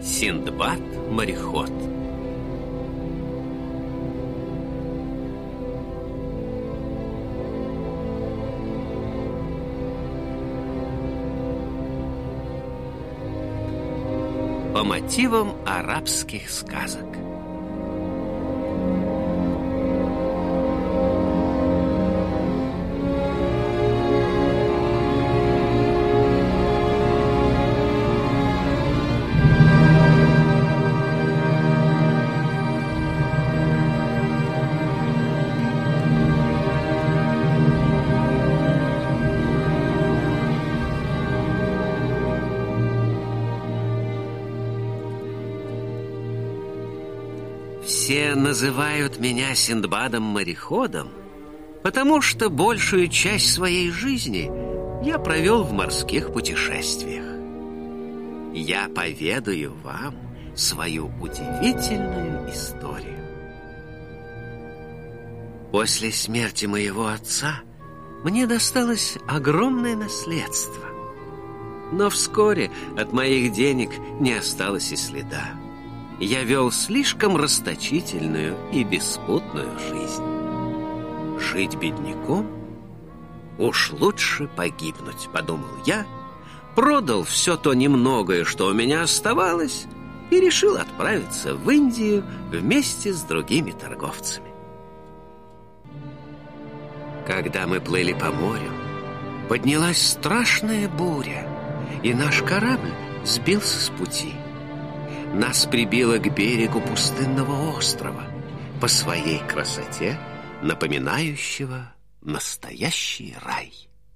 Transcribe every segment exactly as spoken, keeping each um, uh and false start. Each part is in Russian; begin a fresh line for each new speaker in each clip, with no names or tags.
Синдбад-мореход. По мотивам арабских сказок. Все называют меня Синдбадом-мореходом, потому что большую часть своей жизни я провел в морских путешествиях. Я поведаю вам свою удивительную историю. После смерти моего отца мне досталось огромное наследство, но вскоре от моих денег не осталось и следа. Я вел слишком расточительную и беспутную жизнь. Жить бедняком? Уж лучше погибнуть, подумал я, продал все то немногое, что у меня оставалось, и решил отправиться в Индию вместе с другими торговцами. Когда мы плыли по морю, поднялась страшная буря, и наш корабль сбился с пути. Нас прибило к берегу пустынного острова, по своей красоте напоминающего настоящий рай.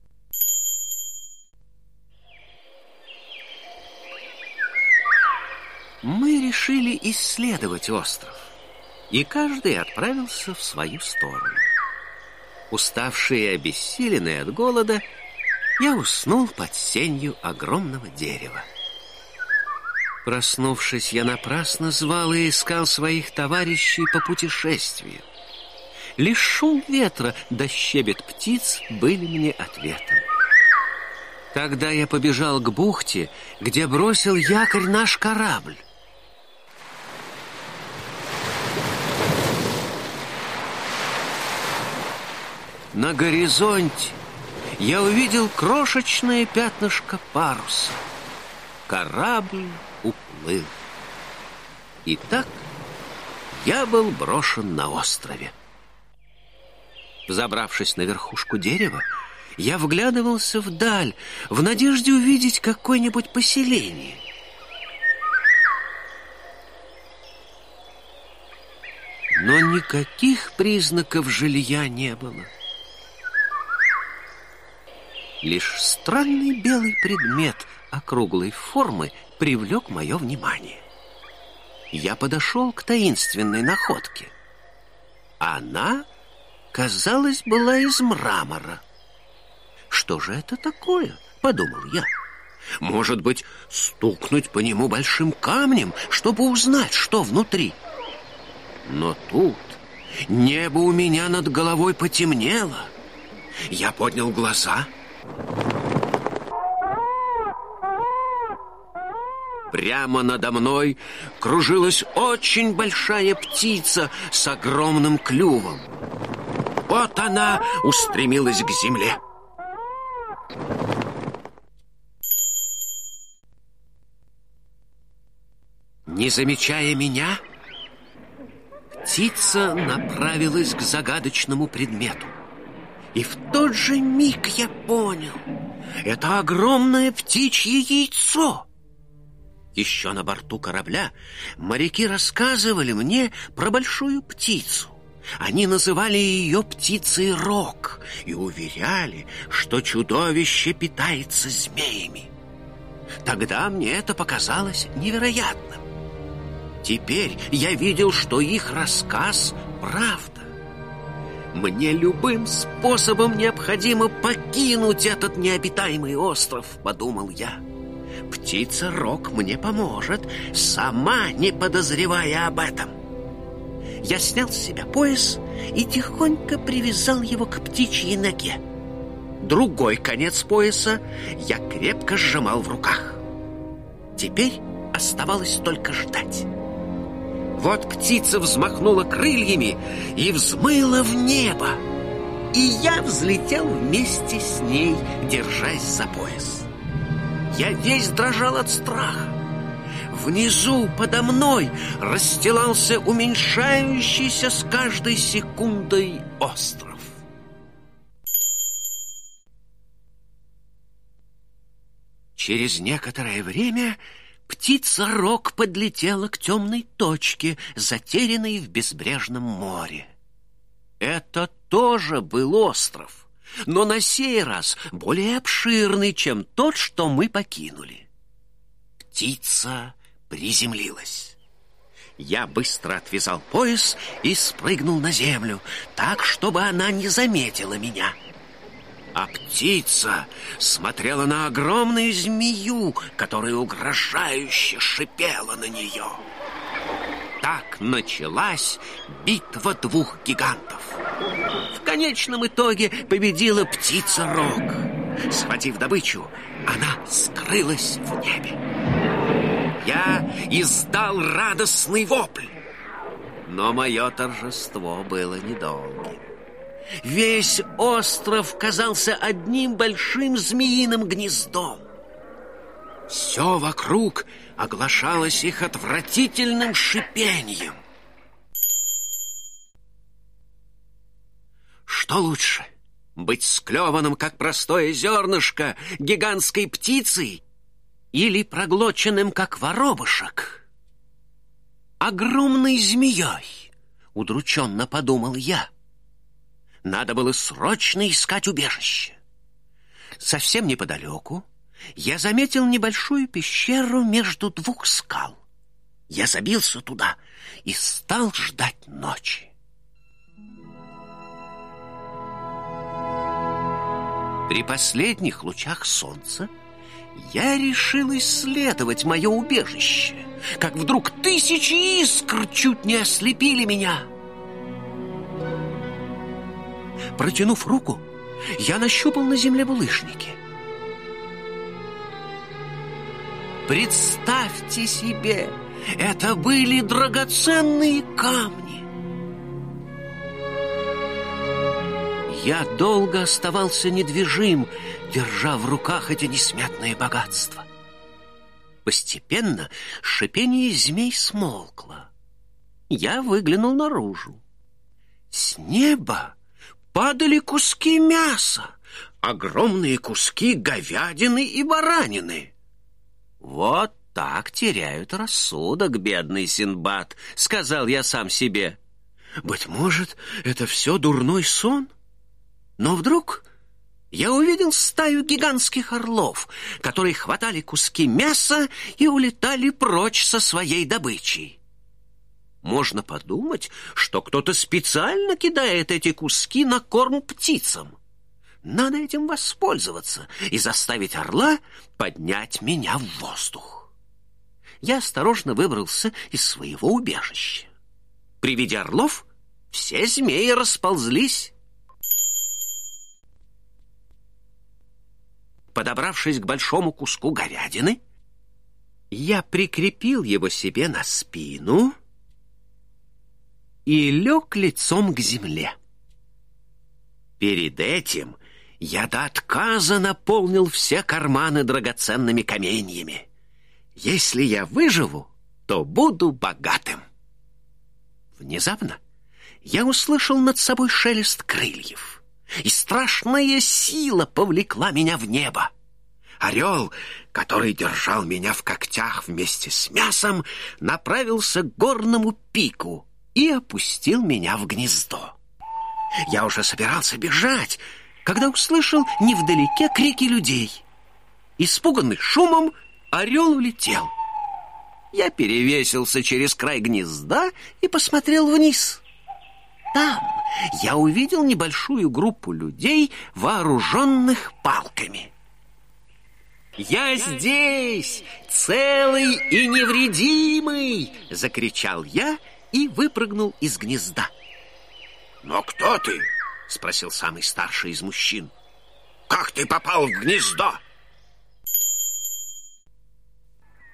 Мы решили исследовать остров, и каждый отправился в свою сторону. Уставший и обессиленный от голода, я уснул под сенью огромного дерева. Проснувшись, я напрасно звал и искал своих товарищей по путешествию. Лишь шум ветра да щебет птиц были мне ответом. Тогда я побежал к бухте, где бросил якорь наш корабль. На горизонте я увидел крошечное пятнышко паруса. Корабль уплыл. Итак, я был брошен на острове. Взобравшись на верхушку дерева, я вглядывался вдаль, в надежде увидеть какое-нибудь поселение. Но никаких признаков жилья не было. Лишь странный белый предмет округлой формы привлек мое внимание. Я подошел к таинственной находке. Она, казалось, была из мрамора. Что же это такое, подумал я. Может быть, стукнуть по нему большим камнем, чтобы узнать, что внутри. Но тут небо у меня над головой потемнело. Я поднял глаза. Прямо надо мной кружилась очень большая птица с огромным клювом. Вот она устремилась к земле. Не замечая меня, птица направилась к загадочному предмету. И в тот же миг я понял, это огромное птичье яйцо. Еще на борту корабля моряки рассказывали мне про большую птицу. Они называли ее птицей Рок и уверяли, что чудовище питается змеями. Тогда мне это показалось невероятным. Теперь я видел, что их рассказ правда. Мне любым способом необходимо покинуть этот необитаемый остров, подумал я. Птица Рок мне поможет, сама не подозревая об этом. Я снял с себя пояс и тихонько привязал его к птичьей ноге. Другой конец пояса я крепко сжимал в руках. Теперь оставалось только ждать. Вот птица взмахнула крыльями и взмыла в небо. И я взлетел вместе с ней, держась за пояс. Я весь дрожал от страха. Внизу, подо мной, расстилался уменьшающийся с каждой секундой остров. Через некоторое время птица-рог подлетела к темной точке, затерянной в безбрежном море. Это тоже был остров, но на сей раз более обширный, чем тот, что мы покинули. Птица приземлилась. Я быстро отвязал пояс и спрыгнул на землю, так, чтобы она не заметила меня. А птица смотрела на огромную змею, которая угрожающе шипела на нее. Так началась битва двух гигантов. В конечном итоге победила птица-рог. Схватив добычу, она скрылась в небе. Я издал радостный вопль, но мое торжество было недолгим. Весь остров казался одним большим змеиным гнездом. Все вокруг оглашалось их отвратительным шипением. Что лучше, быть склеванным, как простое зернышко, гигантской птицей, или проглоченным, как воробушек, огромной змеей? Удрученно подумал я. Надо было срочно искать убежище. Совсем неподалеку я заметил небольшую пещеру между двух скал. Я забился туда и стал ждать ночи. При последних лучах солнца я решил исследовать мое убежище, как вдруг тысячи искр чуть не ослепили меня. Протянув руку, я нащупал на земле булыжники. Представьте себе, это были драгоценные камни. Я долго оставался недвижим, держа в руках эти несметные богатства. Постепенно шипение змей смолкло. Я выглянул наружу. С неба падали куски мяса, огромные куски говядины и баранины. «Вот так теряют рассудок, бедный Синдбад», — сказал я сам себе. «Быть может, это все дурной сон?» Но вдруг я увидел стаю гигантских орлов, которые хватали куски мяса и улетали прочь со своей добычей. Можно подумать, что кто-то специально кидает эти куски на корм птицам. Надо этим воспользоваться и заставить орла поднять меня в воздух. Я осторожно выбрался из своего убежища. При виде орлов все змеи расползлись. Подобравшись к большому куску говядины, я прикрепил его себе на спину и лег лицом к земле. Перед этим я до отказа наполнил все карманы драгоценными каменьями. Если я выживу, то буду богатым. Внезапно я услышал над собой шелест крыльев, и страшная сила повлекла меня в небо. Орел, который держал меня в когтях вместе с мясом, направился к горному пику и опустил меня в гнездо. Я уже собирался бежать, когда услышал невдалеке крики людей. Испуганный шумом, орел улетел. Я перевесился через край гнезда и посмотрел вниз. Там я увидел небольшую группу людей, вооруженных палками. «Я здесь, целый и невредимый!» — закричал я и выпрыгнул из гнезда. «Но кто ты?» — спросил самый старший из мужчин. «Как ты попал в гнездо?»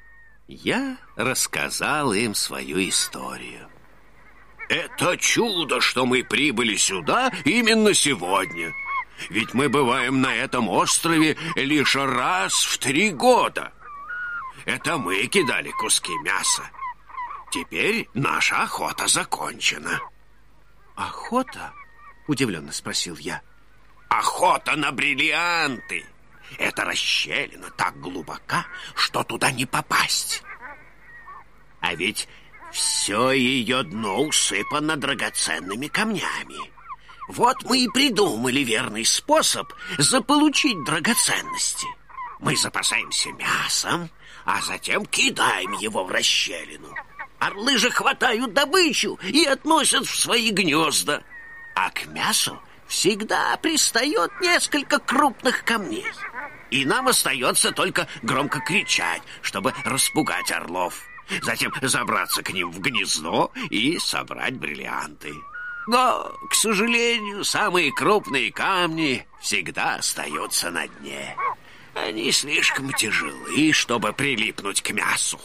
Я рассказал им свою историю. Это чудо, что мы прибыли сюда именно сегодня. Ведь мы бываем на этом острове лишь раз в три года. Это мы кидали куски мяса. Теперь наша охота закончена. Охота? Удивленно спросил я. Охота на бриллианты. Эта расщелина так глубока, что туда не попасть. А ведь все ее дно усыпано драгоценными камнями. Вот мы и придумали верный способ заполучить драгоценности. Мы запасаемся мясом, а затем кидаем его в расщелину. Орлы же хватают добычу и относят в свои гнезда. А к мясу всегда пристает несколько крупных камней. И нам остается только громко кричать, чтобы распугать орлов. Затем забраться к ним в гнездо и собрать бриллианты. Но, к сожалению, самые крупные камни всегда остаются на дне. Они слишком тяжелы, чтобы прилипнуть к мясу.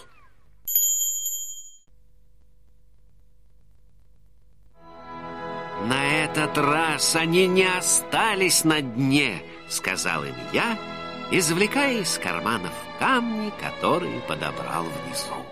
На этот раз они не остались на дне, сказал им я, извлекая из карманов камни, которые подобрал внизу.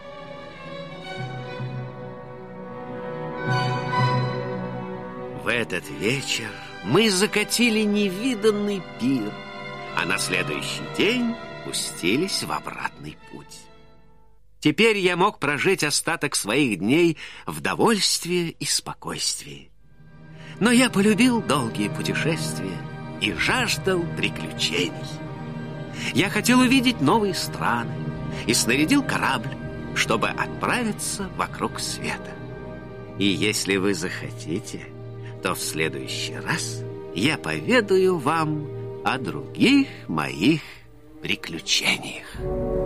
В этот вечер мы закатили невиданный пир, а на следующий день пустились в обратный путь. Теперь я мог прожить остаток своих дней в довольстве и спокойствии. Но я полюбил долгие путешествия и жаждал приключений. Я хотел увидеть новые страны и снарядил корабль, чтобы отправиться вокруг света. И если вы захотите, то в следующий раз я поведаю вам о других моих приключениях.